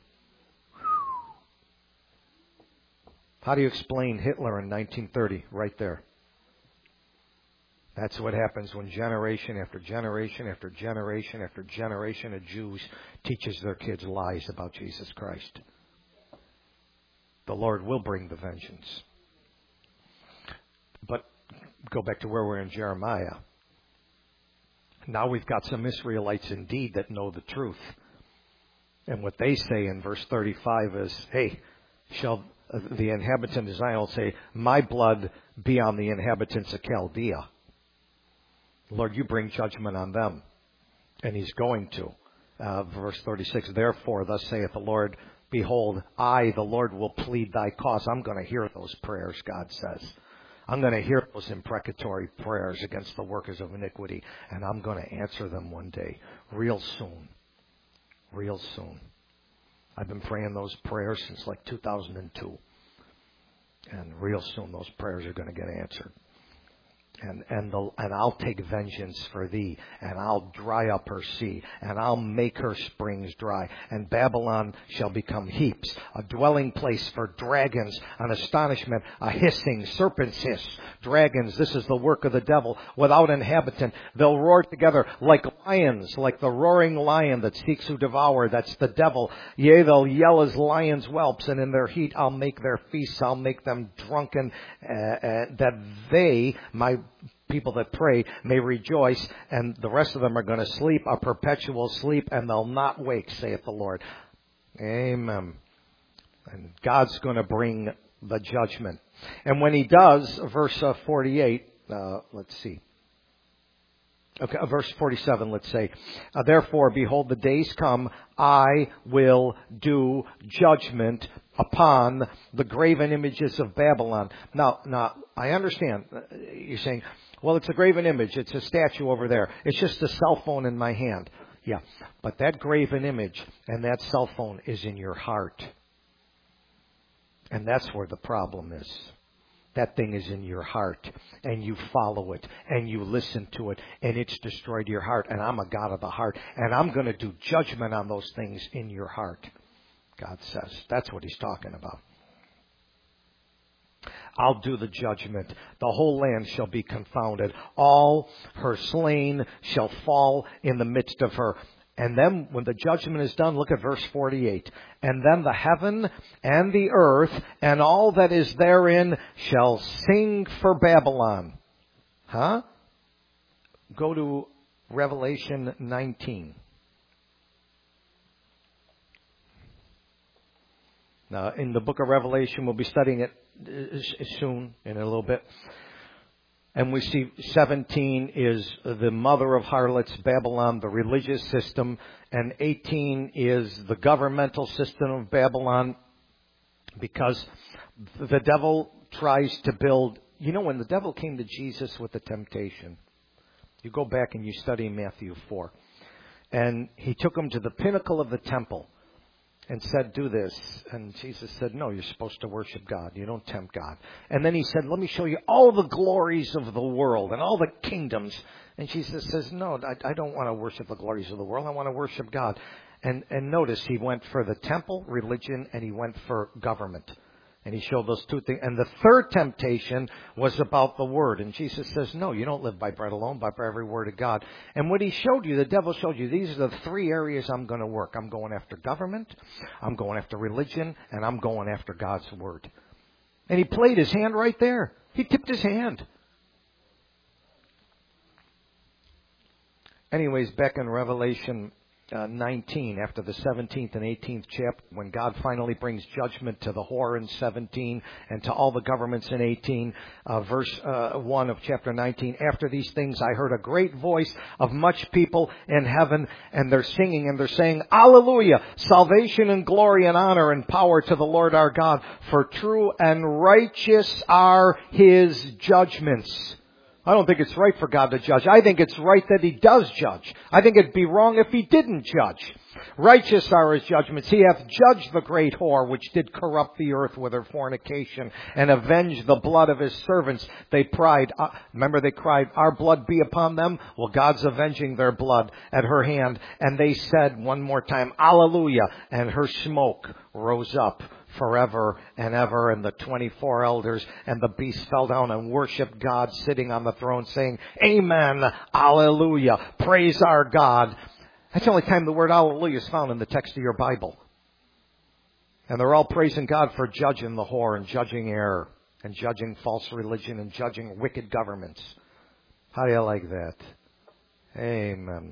How do you explain Hitler in nineteen thirty? Right there. That's what happens when generation after generation after generation after generation of Jews teaches their kids lies about Jesus Christ. The Lord will bring the vengeance. But go back to where we're in Jeremiah. Now we've got some Israelites indeed that know the truth. And what they say in verse thirty-five is, hey, shall the inhabitant of Zion will say, my blood be on the inhabitants of Chaldea. Lord, you bring judgment on them. And he's going to. Uh, verse thirty-six, therefore, thus saith the Lord, behold, I, the Lord, will plead thy cause. I'm going to hear those prayers, God says. I'm going to hear those imprecatory prayers against the workers of iniquity. And I'm going to answer them one day. Real soon. Real soon. I've been praying those prayers since like two thousand two. And real soon those prayers are going to get answered. And and the, and I'll take vengeance for thee, and I'll dry up her sea, and I'll make her springs dry. And Babylon shall become heaps, a dwelling place for dragons, an astonishment, a hissing, serpents hiss, dragons. This is the work of the devil, without inhabitant. They'll roar together like lions, like the roaring lion that seeks to devour. That's the devil. Yea, they'll yell as lions whelps, and in their heat I'll make their feasts. I'll make them drunken, uh, uh, that they, my people that pray, may rejoice, and the rest of them are going to sleep a perpetual sleep, and they'll not wake, saith the Lord. Amen. And God's going to bring the judgment. And when he does, verse uh, forty-eight, uh, let's see. Okay, verse forty-seven, let's say, uh, therefore, behold, the days come, I will do judgment upon the graven images of Babylon. Now, now, I understand. You're saying, well, it's a graven image. It's a statue over there. It's just a cell phone in my hand. Yeah, but that graven image and that cell phone is in your heart. And that's where the problem is. That thing is in your heart, and you follow it, and you listen to it, and it's destroyed your heart. And I'm a God of the heart, and I'm going to do judgment on those things in your heart, God says. That's what he's talking about. I'll do the judgment. The whole land shall be confounded. All her slain shall fall in the midst of her. And then when the judgment is done, look at verse forty-eight. And then the heaven and the earth and all that is therein shall sing for Babylon. Huh? Go to Revelation nineteen. Now, in the book of Revelation, we'll be studying it soon, in a little bit. And we see seventeen is the mother of harlots, Babylon, the religious system. And eighteen is the governmental system of Babylon. Because the devil tries to build... You know, when the devil came to Jesus with the temptation, you go back and you study Matthew four. And he took him to the pinnacle of the temple and said, do this. And Jesus said, no, you're supposed to worship God. You don't tempt God. And then he said, let me show you all the glories of the world and all the kingdoms. And Jesus says, no, I, I don't want to worship the glories of the world. I want to worship God. And, and notice he went for the temple, religion, and he went for government. And he showed those two things. And the third temptation was about the word. And Jesus says, no, you don't live by bread alone, but by every word of God. And what he showed you, the devil showed you, these are the three areas I'm going to work. I'm going after government, I'm going after religion, and I'm going after God's word. And he played his hand right there. He tipped his hand. Anyways, back in Revelation Uh, nineteen, after the seventeenth and eighteenth chapter, when God finally brings judgment to the whore in seventeen and to all the governments in eighteen, uh, verse uh, one of chapter nineteen, after these things I heard a great voice of much people in heaven, and they're singing and they're saying, Alleluia! Salvation and glory and honor and power to the Lord our God, for true and righteous are his judgments. I don't think it's right for God to judge. I think it's right that He does judge. I think it'd be wrong if He didn't judge. Righteous are His judgments. He hath judged the great whore, which did corrupt the earth with her fornication, and avenged the blood of His servants. They cried, uh, remember they cried, our blood be upon them? Well, God's avenging their blood at her hand. And they said one more time, Alleluia. And her smoke rose up forever and ever. And the twenty-four elders and the beast fell down and worshiped God sitting on the throne, saying, Amen, Alleluia, praise our God. That's the only time the word Alleluia is found in the text of your Bible. And they're all praising God for judging the whore and judging error and judging false religion and judging wicked governments. How do you like that? Amen.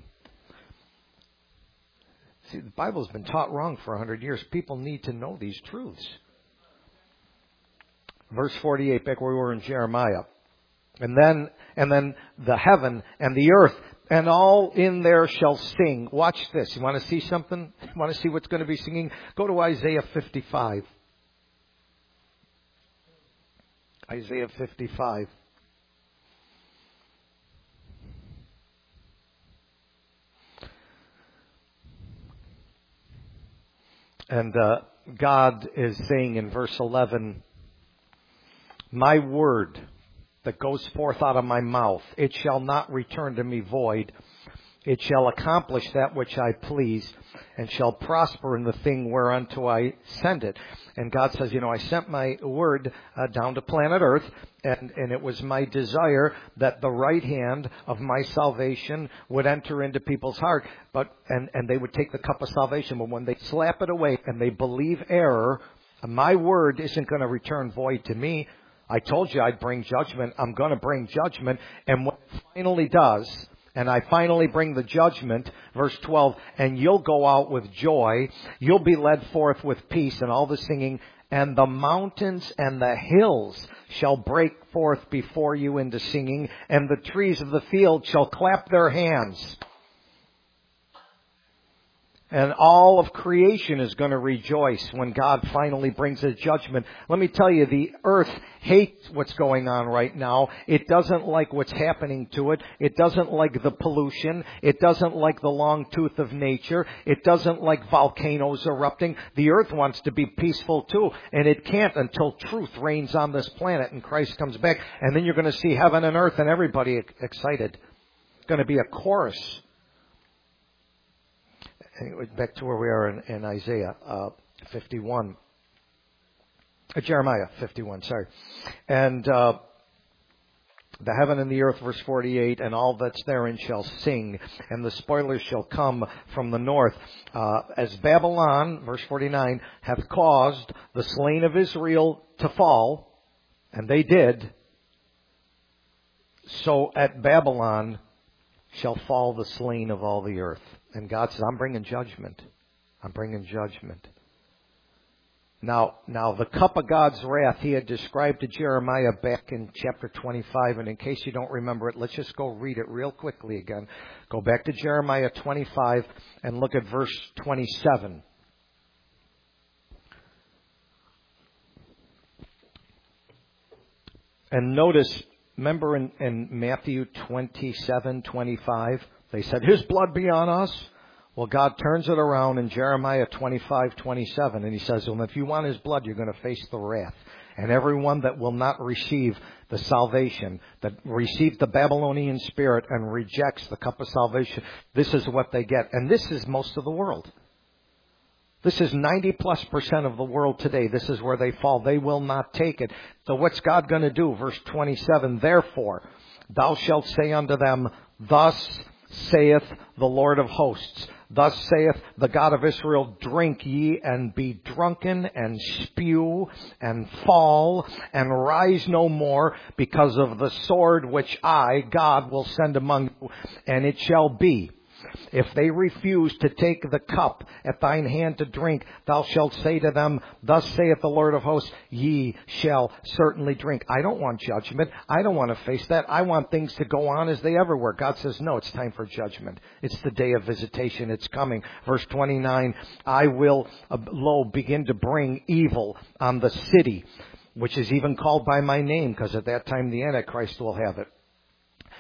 See, the Bible's been taught wrong for a hundred years. People need to know these truths. Verse forty-eight, back where we were in Jeremiah. And then, and then the heaven and the earth and all in there shall sing. Watch this. You want to see something? You want to see what's going to be singing? Go to Isaiah fifty-five. Isaiah fifty-five. And uh, God is saying in verse eleven, my word that goes forth out of my mouth, it shall not return to me void. It shall accomplish that which I please, and shall prosper in the thing whereunto I send it. And God says, you know, I sent my word uh, down to planet Earth, and, and it was my desire that the right hand of my salvation would enter into people's heart, but and, and they would take the cup of salvation. But when they slap it away and they believe error, my word isn't going to return void to me. I told you I'd bring judgment. I'm going to bring judgment. And what it finally does, and I finally bring the judgment, verse twelve, and you'll go out with joy. You'll be led forth with peace, and all the singing. And the mountains and the hills shall break forth before you into singing, and the trees of the field shall clap their hands. And all of creation is going to rejoice when God finally brings His judgment. Let me tell you, the earth hates what's going on right now. It doesn't like what's happening to it. It doesn't like the pollution. It doesn't like the long tooth of nature. It doesn't like volcanoes erupting. The earth wants to be peaceful too. And it can't until truth reigns on this planet and Christ comes back. And then you're going to see heaven and earth and everybody excited. It's going to be a chorus. Back to where we are in, in Isaiah uh, fifty-one. Uh, Jeremiah fifty-one, sorry. And uh, the heaven and the earth, verse forty-eight, and all that's therein shall sing, and the spoilers shall come from the north. Uh, as Babylon, verse forty-nine, hath caused the slain of Israel to fall, and they did, so at Babylon shall fall the slain of all the earth. And God says, I'm bringing judgment. I'm bringing judgment. Now, now the cup of God's wrath He had described to Jeremiah back in chapter twenty-five. And in case you don't remember it, let's just go read it real quickly again. Go back to Jeremiah twenty-five and look at verse twenty-seven. And notice, remember in, in Matthew twenty-seven, twenty-five, they said, His blood be on us. Well, God turns it around in Jeremiah twenty-five, twenty-seven, and He says, well, if you want His blood, you're going to face the wrath. And everyone that will not receive the salvation, that receives the Babylonian spirit and rejects the cup of salvation, this is what they get. And this is most of the world. This is ninety plus percent of the world today. This is where they fall. They will not take it. So what's God going to do? Verse twenty-seven, therefore, thou shalt say unto them, thus saith the Lord of hosts, thus saith the God of Israel, drink ye and be drunken and spew and fall and rise no more because of the sword which I, God, will send among you. And it shall be, if they refuse to take the cup at thine hand to drink, thou shalt say to them, thus saith the Lord of hosts, ye shall certainly drink. I don't want judgment. I don't want to face that. I want things to go on as they ever were. God says, no, it's time for judgment. It's the day of visitation. It's coming. Verse twenty-nine, I will, uh, lo, begin to bring evil on the city, which is even called by my name, because at that time the Antichrist will have it.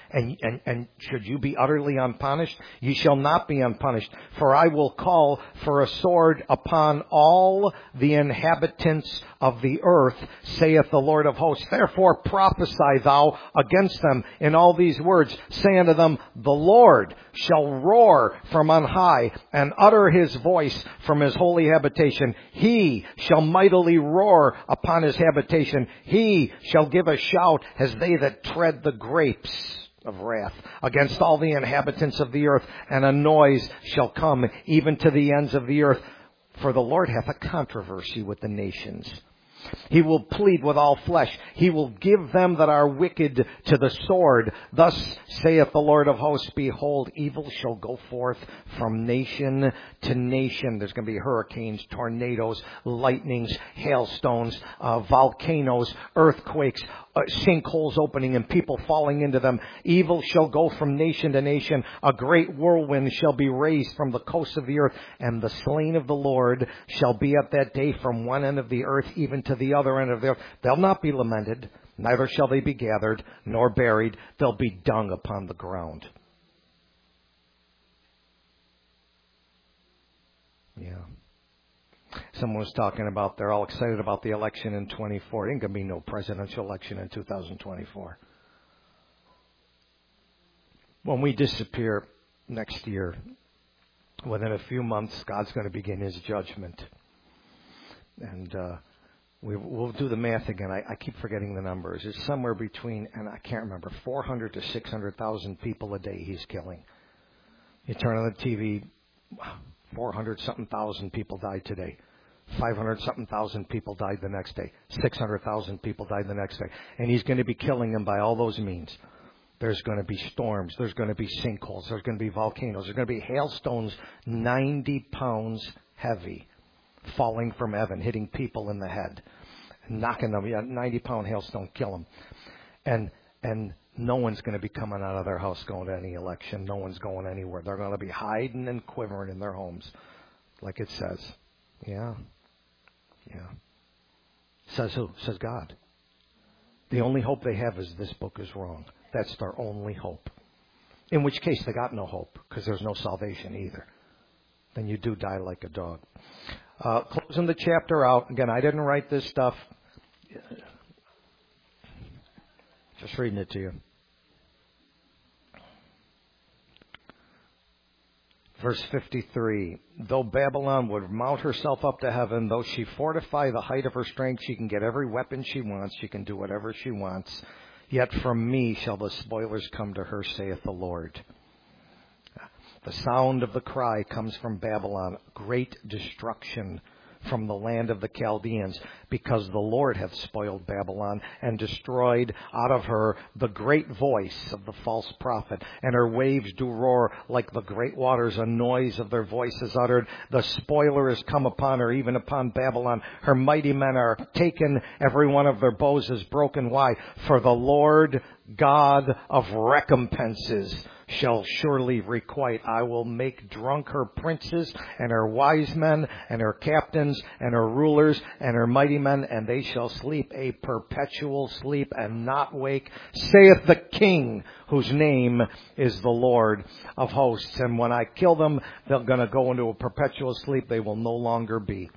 And, and, and should you be utterly unpunished? Ye shall not be unpunished. For I will call for a sword upon all the inhabitants of the earth, saith the Lord of hosts. Therefore prophesy thou against them in all these words. Say unto them, the Lord shall roar from on high, and utter his voice from his holy habitation. He shall mightily roar upon his habitation. He shall give a shout as they that tread the grapes of wrath against all the inhabitants of the earth, and a noise shall come even to the ends of the earth. For the Lord hath a controversy with the nations. He will plead with all flesh. He will give them that are wicked to the sword. Thus saith the Lord of hosts, behold, evil shall go forth from nation to nation. There's going to be hurricanes, tornadoes, lightnings, hailstones, uh, volcanoes, earthquakes, uh, sinkholes opening and people falling into them. Evil shall go from nation to nation. A great whirlwind shall be raised from the coast of the earth, and the slain of the Lord shall be at that day from one end of the earth even to the other end of the earth. They'll not be lamented, neither shall they be gathered nor buried. They'll be dung upon the ground. Yeah. Someone was talking about they're all excited about the election in twenty-four. There ain't going to be no presidential election in two thousand twenty-four. When we disappear next year, within a few months, God's going to begin his judgment. And uh, we, we'll do the math again. I, I keep forgetting the numbers. It's somewhere between, and I can't remember, four hundred to six hundred thousand people a day he's killing. You turn on the T V, four hundred something thousand people died today. five hundred something thousand people died the next day. six hundred thousand people died the next day. And he's going to be killing them by all those means. There's going to be storms. There's going to be sinkholes. There's going to be volcanoes. There's going to be hailstones ninety pounds heavy falling from heaven, hitting people in the head, knocking them. Yeah, ninety pound hailstone, kill them. And, and no one's going to be coming out of their house going to any election. No one's going anywhere. They're going to be hiding and quivering in their homes, like it says. Yeah. Yeah. Says who? Says God. The only hope they have is this book is wrong. That's their only hope. In which case, they got no hope, because there's no salvation either. Then you do die like a dog. Uh, closing the chapter out. Again, I didn't write this stuff. Just reading it to you. Verse fifty-three, though Babylon would mount herself up to heaven, though she fortify the height of her strength, she can get every weapon she wants, she can do whatever she wants. Yet from me shall the spoilers come to her, saith the Lord. The sound of the cry comes from Babylon, great destruction from the land of the Chaldeans, because the Lord hath spoiled Babylon and destroyed out of her the great voice of the false prophet. And her waves do roar like the great waters, a noise of their voices uttered. The spoiler is come upon her, even upon Babylon. Her mighty men are taken, every one of their bows is broken. Why? For the Lord God of recompenses shall surely requite. I will make drunk her princes and her wise men and her captains and her rulers and her mighty men, and they shall sleep a perpetual sleep and not wake, saith the King, whose name is the Lord of hosts. And when I kill them, they're going to go into a perpetual sleep. They will no longer be.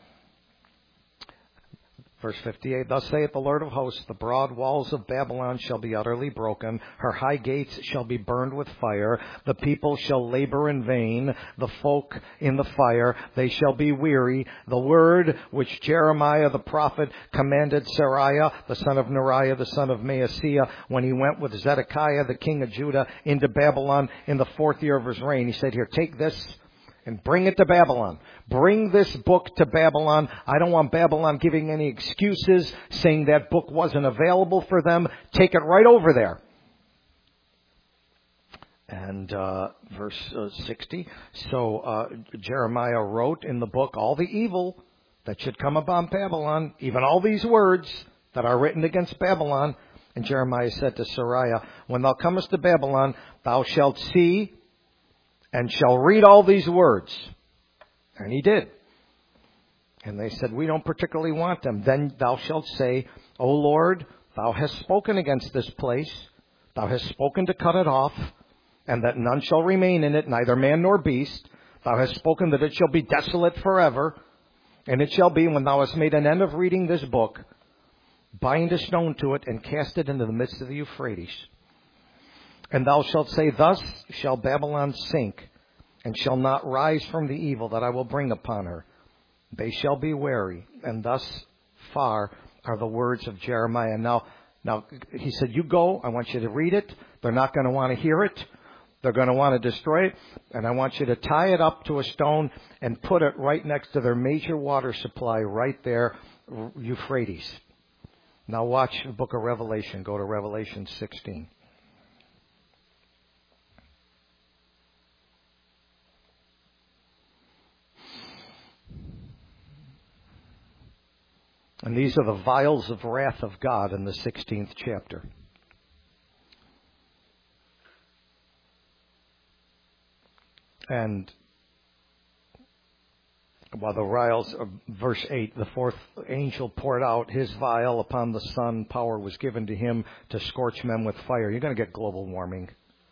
Verse fifty-eight, thus saith the Lord of hosts, the broad walls of Babylon shall be utterly broken. Her high gates shall be burned with fire. The people shall labor in vain. The folk in the fire, they shall be weary. The word which Jeremiah the prophet commanded Seraiah, the son of Neriah, the son of Maaseiah, when he went with Zedekiah, the king of Judah, into Babylon in the fourth year of his reign. He said, here, take this and bring it to Babylon. Bring this book to Babylon. I don't want Babylon giving any excuses, saying that book wasn't available for them. Take it right over there. And uh, verse uh, sixty, so uh, Jeremiah wrote in the book all the evil that should come upon Babylon, even all these words that are written against Babylon. And Jeremiah said to Seraiah, when thou comest to Babylon, thou shalt see and shall read all these words. And he did. And they said, we don't particularly want them. Then thou shalt say, O Lord, thou hast spoken against this place Thou hast spoken to cut it off, and that none shall remain in it, neither man nor beast. Thou hast spoken that it shall be desolate forever. And it shall be, when thou hast made an end of reading this book, bind a stone to it, and cast it into the midst of the Euphrates. And thou shalt say, Thus shall Babylon sink, and shall not rise from the evil that I will bring upon her. They shall be wary. And thus far are the words of Jeremiah. Now, now he said, you go. I want you to read it. They're not going to want to hear it. They're going to want to destroy it. And I want you to tie it up to a stone and put it right next to their major water supply right there, Euphrates. Now watch the book of Revelation. Go to Revelation sixteen. And these are the vials of wrath of God in the sixteenth chapter. And while the vials of verse eight, the fourth angel poured out his vial upon the sun. Power was given to him to scorch men with fire. You're going to get global warming.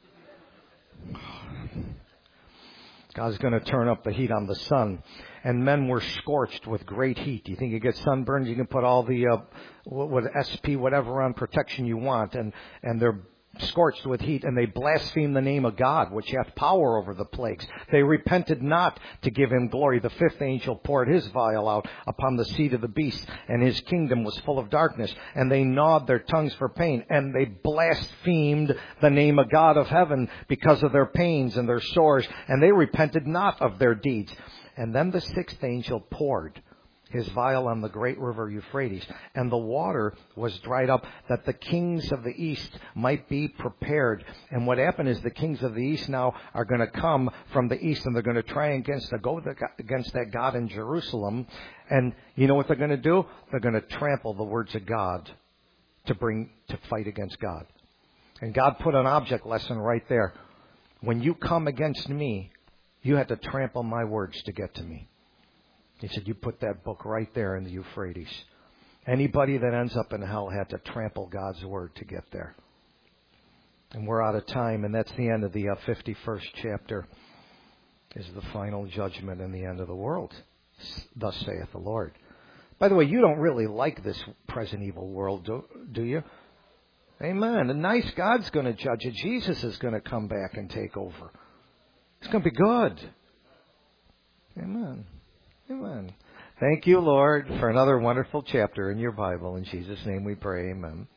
God's going to turn up the heat on the sun. And men were scorched with great heat. You think you get sunburned? You can put all the uh, what S P whatever on protection you want, and and they're scorched with heat, and they blaspheme the name of God, which hath power over the plagues. They repented not to give him glory. The fifth angel poured his vial out upon the seat of the beast, and his kingdom was full of darkness. And they gnawed their tongues for pain, and they blasphemed the name of God of heaven because of their pains and their sores, and they repented not of their deeds. And then the sixth angel poured his vial on the great river Euphrates, and the water was dried up, that the kings of the east might be prepared. And what happened is the kings of the east now are going to come from the east, and they're going to try against the, go against that God in Jerusalem. And you know what they're going to do? They're going to trample the words of God to bring to fight against God. And God put an object lesson right there. When you come against me, you had to trample my words to get to me. He said, you put that book right there in the Euphrates. Anybody that ends up in hell had to trample God's word to get there. And we're out of time, and that's the end of the uh, fifty-first chapter, is the final judgment and the end of the world. Thus saith the Lord. By the way, you don't really like this present evil world, do, do you? Amen. The nice God's going to judge it. Jesus is going to come back and take over. It's going to be good. Amen. Amen. Thank you, Lord, for another wonderful chapter in your Bible. In Jesus' name we pray. Amen.